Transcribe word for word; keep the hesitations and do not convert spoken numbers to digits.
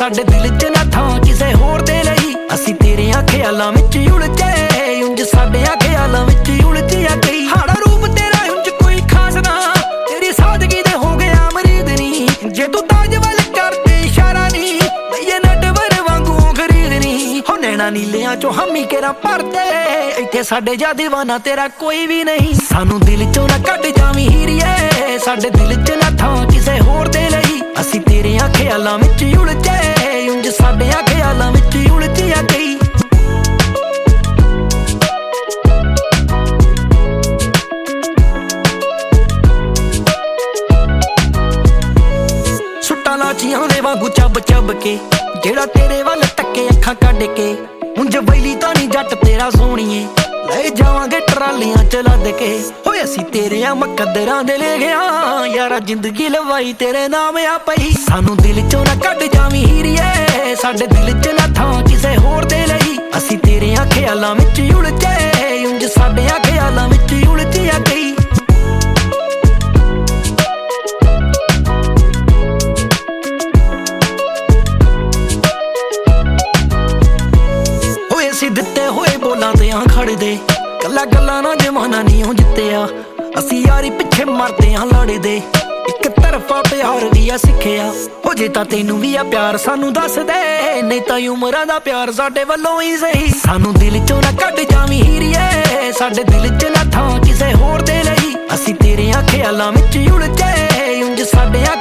ਸਾਡੇ ਦਿਲ ਚ ਨਾ ਥਾਂ ਕਿਸੇ ਹੋਰ ਦੇ ਲਈ। ਅਸੀਂ ਤੇਰਿਆਂ ਖਿਆਲਾਂ ਵਿੱਚ ਉਲਝੇ, ਉਂਝ ਸਾਡਿਆਂ ਖਿਆਲਾਂ ਵਿੱਚ ਉਲਝਿਆ ਗਈ। ਹਾੜਾ ਰੂਪ ਤੇਰਾ ਉਂਝ ਕੋਈ ਖਾਸ ਨਾ, ਤੇਰੀ ਸਾਦਗੀ ਦੇ ਹੋ ਗਿਆ ਮਰੀਦ ਨੀ। ਜੇ ਤੂੰ ਤਾਜ ਵੱਲ ਕਰਦੇ ਇਸ਼ਾਰਾ ਨੀ, ਲਈਏ ਨਟਵਰ ਵਾਂਗੂ ਖਰੀਦ ਨੀ। ਹੋ ਨੈਣਾ ਨੀਲਿਆਂ ਚੋਂ ਹਮੀ ਕੇਰਾ ਭਰਦੇ, ਇੱਥੇ ਸਾਡੇ ਜਾ ਦੀਵਾਨਾ ਤੇਰਾ ਕੋਈ ਵੀ ਨਹੀਂ। ਸਾਨੂੰ ਦਿਲ ਚੋਂ ਨਾ ਕੱਢ ਜਾਵੀਂ ਹੀਰੀਏ, ਸਾਡੇ ਦਿਲ ਚ ਨਾ ਥਾਂ ਕਿਸੇ ਹੋਰ ਦੇ ਲਈ। ਅਸੀਂ ਤੇਰਿਆਂ ਖਿਆਲਾਂ ਵਿੱਚ ਉਲਝੇ, ਉਂਝ ਸਾਡਿਆਂ ਖਿਆਲਾਂ ਵਿੱਚ ਉਲਝਿਆ ਗਈ। ਸੁੱਟਾਂ ਲਾਚੀਆਂ ਦੇ ਵਾਂਗੂ ਚੱਬ ਚੱਬ ਕੇ, ਜਿਹੜਾ ਤੇਰੇ ਵੱਲ ਟੱਕੇ ਅੱਖਾਂ ਕੱਢ ਕੇ। ਉਂਝ ਬੈਲੀ ਤਾਂ ਨੀ ਜੱਟ ਤੇਰਾ ਸੋਹਣੀਏ, ਲੈ ਜਾਵਾਂਗੇ ਟਰਾਲੀਆਂ ਚ ਲੱਦ ਕੇ। ਹੋਏ ਅਸੀਂ ਤੇਰਿਆਂ ਮੁਕੱਦਰਾਂ ਦੇ ਲੈ ਗਿਆ, ਯਾਰਾ ਜ਼ਿੰਦਗੀ ਲਵਾਈ ਤੇਰੇ ਨਾਮ ਆ ਪਈ। ਸਾਨੂੰ ਦਿਲ ਚੋਂ ਨਾ ਕੱਢ ਜਾਵੀਂ ਹੀਰੀਏ, ਸਾਡੇ ਦਿਲ ਚ ਨਾ ਥਾਂ ਕਿਸੇ ਹੋਰ ਦੇ ਲਈ। ਅਸੀਂ ਤੇਰਿਆਂ ਖਿਆਲਾਂ ਵਿੱਚ ਉਲਝੇ, ਉਂਝ ਸਾਡਿਆਂ ਖਿਆਲਾਂ ਵਿੱਚ ਉਲਝਿਆ ਗਈ। ਹੋਏ ਅਸੀਂ ਦਿੱਤੇ ਹੋਏ ਬੋਲਾਂ ਤੇ ਆਂ ਖੜਦੇ, ਗੱਲਾਂ ਗੱਲਾਂ ਨਾ ਜਮਾਨਾ ਨੀ ਹੋ ਜਿੱਤਿਆ। ਅਸੀਂ ਯਾਰੀ ਪਿੱਛੇ ਮਰਦੇ ਆਂ ਲੜਦੇ, ਇੱਕ ਤਰਫਾ ਪਿਆਰ ਵੀ ਆ ਸਿੱਖਿਆ। ਹੋ ਜੇ ਤਾਂ ਤੈਨੂੰ ਵੀ ਆ ਪਿਆਰ ਸਾਨੂੰ ਦੱਸ ਦੇ, ਨਹੀਂ ਤਾਂ ਉਮਰਾਂ ਦਾ ਪਿਆਰ ਸਾਡੇ ਵੱਲੋਂ ਹੀ ਸਹੀ। ਸਾਨੂੰ ਦਿਲ ਚੋਂ ਨਾ ਕੱਢ ਜਾਵੀਂ ਹੀਰੀਏ, ਸਾਡੇ ਦਿਲ ਚ ਨਾ ਥਾਂ ਕਿਸੇ ਹੋਰ ਦੇ ਲਈ। ਅਸੀਂ ਤੇਰਿਆਂ ਖਿਆਲਾਂ ਵਿੱਚ ਉਲਝੇ, ਉਂਝ ਸਾਡਿਆਂ